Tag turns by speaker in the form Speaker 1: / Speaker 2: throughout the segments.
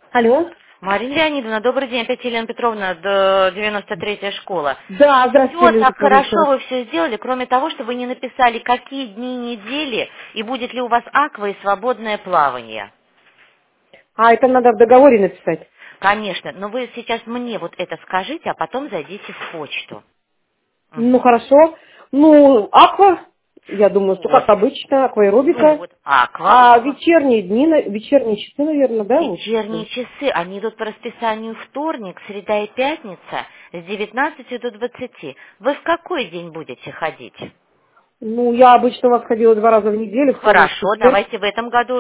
Speaker 1: Алло.
Speaker 2: Марина Леонидовна, добрый день. Опять Елена Петровна, 93-я школа.
Speaker 1: Да, здравствуйте,
Speaker 2: Все
Speaker 1: Елена
Speaker 2: так
Speaker 1: Петровна, еще
Speaker 2: хорошо
Speaker 1: раз.
Speaker 2: вы все сделали, кроме того, что вы не написали, какие дни недели и будет ли у вас аква и свободное плавание.
Speaker 1: А, это надо в договоре написать.
Speaker 2: Конечно, но вы сейчас мне вот это скажите, а потом зайдите в почту.
Speaker 1: Ну,
Speaker 2: Мгм.
Speaker 1: хорошо. Ну, аква, я думаю, что
Speaker 2: Вот.
Speaker 1: как обычно,
Speaker 2: Ну
Speaker 1: акваэробика.
Speaker 2: вот, аква.
Speaker 1: А вечерние дни, вечерние часы, наверное, да, лучше
Speaker 2: Вечерние
Speaker 1: всего?
Speaker 2: часы, они идут по расписанию вторник, среда и пятница с 19 до 20. Вы в какой день будете ходить?
Speaker 1: Ну, я обычно у вас ходила 2 раза в неделю, вторник,
Speaker 2: Хорошо,
Speaker 1: четверг.
Speaker 2: давайте в этом году,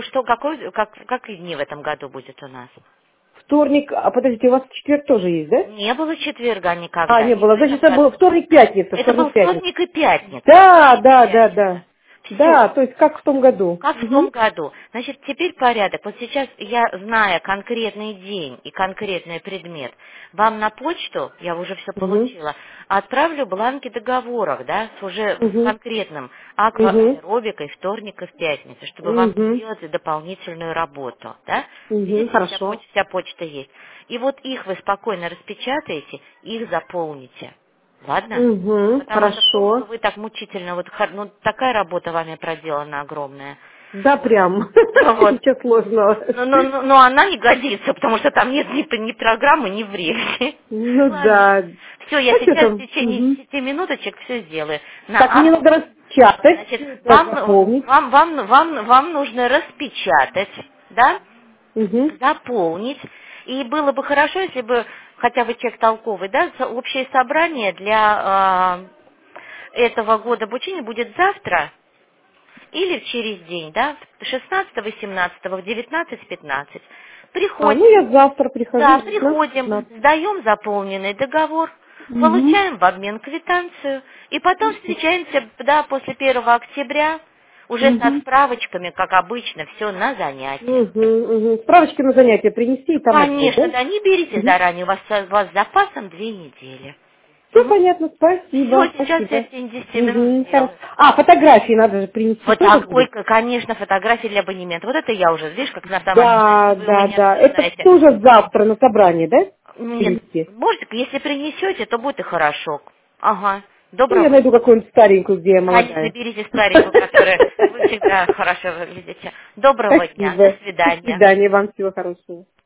Speaker 2: какие дни в этом году будет у нас?
Speaker 1: Вторник, а подождите, у вас четверг тоже есть, да?
Speaker 2: Не было четверга
Speaker 1: А,
Speaker 2: никогда,
Speaker 1: не
Speaker 2: и в
Speaker 1: было. Значит,
Speaker 2: этом
Speaker 1: это был
Speaker 2: году.
Speaker 1: вторник, пятница,
Speaker 2: Это был
Speaker 1: вторник, пятница.
Speaker 2: вторник и пятница,
Speaker 1: Да,
Speaker 2: вторник и
Speaker 1: да, да,
Speaker 2: пятница.
Speaker 1: да. Да,
Speaker 2: Все.
Speaker 1: то есть как в том году.
Speaker 2: Как в том
Speaker 1: Угу,
Speaker 2: году. Значит, теперь порядок. Вот сейчас я, зная конкретный день и конкретный предмет, вам на почту, я уже все
Speaker 1: угу,
Speaker 2: получила, отправлю бланки договоров, да, с уже с
Speaker 1: угу,
Speaker 2: конкретным
Speaker 1: угу,
Speaker 2: акваэробикой вторник и в пятницу, чтобы вам не
Speaker 1: угу.
Speaker 2: делать дополнительную работу, да.
Speaker 1: Угу,
Speaker 2: Видите,
Speaker 1: хорошо.
Speaker 2: вся почта есть. И вот их вы спокойно распечатаете, их заполните. Ладно?
Speaker 1: Угу,
Speaker 2: Потому что в том, что
Speaker 1: хорошо.
Speaker 2: вы так мучительно, вот ну, такая работа вами проделана огромная.
Speaker 1: Да,
Speaker 2: Вот.
Speaker 1: прям.
Speaker 2: Вот.
Speaker 1: Ничего сложного.
Speaker 2: Но она не годится, потому что там нет ни программы, ни времени.
Speaker 1: Ну
Speaker 2: Ладно.
Speaker 1: да.
Speaker 2: Все, я
Speaker 1: А что
Speaker 2: сейчас в
Speaker 1: там?
Speaker 2: течение
Speaker 1: Мгм.
Speaker 2: 10 минуточек все сделаю.
Speaker 1: Так, мне надо распечатать,
Speaker 2: Значит,
Speaker 1: всё это заполнить.
Speaker 2: вам нужно распечатать, да?
Speaker 1: Угу.
Speaker 2: Заполнить. И было бы хорошо, если бы, хотя вы человек толковый, да, общее собрание для этого года обучения будет завтра или через день, да, 16-18 в 19-15.
Speaker 1: А, ну
Speaker 2: Приходим,
Speaker 1: я завтра прихожу
Speaker 2: да,
Speaker 1: в 16.
Speaker 2: приходим, сдаем заполненный договор,
Speaker 1: Угу.
Speaker 2: получаем в обмен квитанцию, и потом встречаемся, да, после 1 октября, уже со
Speaker 1: Угу.
Speaker 2: справочками, как обычно, все на занятия.
Speaker 1: Угу. Угу. Справочки на занятия принести и там ответ,
Speaker 2: Конечно,
Speaker 1: да?
Speaker 2: да, не берите
Speaker 1: Угу.
Speaker 2: заранее, у вас с запасом 2 недели.
Speaker 1: Все понятно,
Speaker 2: Все,
Speaker 1: спасибо,
Speaker 2: сейчас я
Speaker 1: спасибо.
Speaker 2: в течение 10 минут
Speaker 1: Угу. Хорошо.
Speaker 2: сделаю.
Speaker 1: А, фотографии надо же принести
Speaker 2: Вот
Speaker 1: тоже
Speaker 2: такой,
Speaker 1: будет?
Speaker 2: конечно, фотографии для абонемента. Вот это я уже, видишь, как
Speaker 1: Да,
Speaker 2: автоматически вы у
Speaker 1: да,
Speaker 2: меня
Speaker 1: да.
Speaker 2: все
Speaker 1: Это
Speaker 2: знаете.
Speaker 1: тоже завтра на собрании, да?
Speaker 2: Нет,
Speaker 1: Привезти.
Speaker 2: можете, если принесете, то будет и хорошо. Ага.
Speaker 1: Ну, я
Speaker 2: Доброго
Speaker 1: найду
Speaker 2: дня.
Speaker 1: какую-нибудь старенькую, где я
Speaker 2: Конечно,
Speaker 1: молодая.
Speaker 2: берите старенькую, которая вы всегда хорошо выглядите. Доброго дня. До
Speaker 1: Спасибо. До
Speaker 2: свидания.
Speaker 1: свидания. Вам всего хорошего.